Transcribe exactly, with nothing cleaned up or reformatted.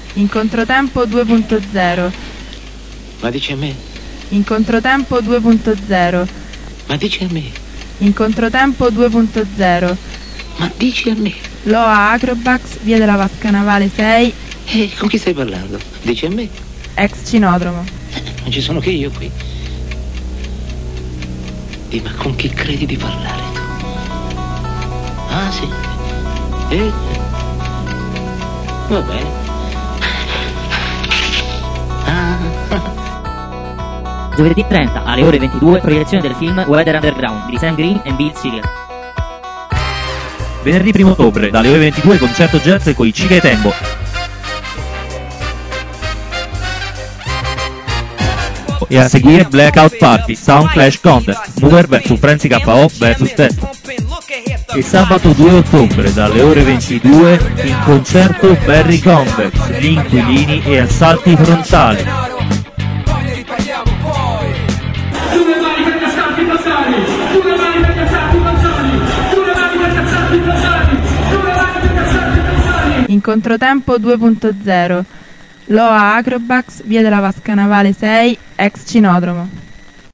In controtempo due punto zero. Ma dici a me? In controtempo due punto zero. Ma dici a me? In controtempo due punto zero. Ma dici a me? Loa Acrobax, via della Vasca Navale sei. Eh, con chi stai parlando? Dici a me? Ex Cinodromo. Eh, non ci sono che io qui. Di ma con chi credi di parlare tu? Ah sì? Eh? Va bene. Ah. Giovedì trenta alle ore ventidue, proiezione del film Weather Underground di Sam Green e Bill Sealer. Venerdì primo ottobre, dalle ore ventidue, concerto jazz con i Chica e Tembo. E a seguire Blackout Party, Sound Clash Contest, Mover versus Frenzy K O versus Test. E sabato due ottobre, dalle ore ventidue, in concerto Barry Convex, Gli Inquilini e Assalti Frontali. In controtempo due punto zero. Loa Acrobax, via della Vasca Navale sei, ex Cinodromo.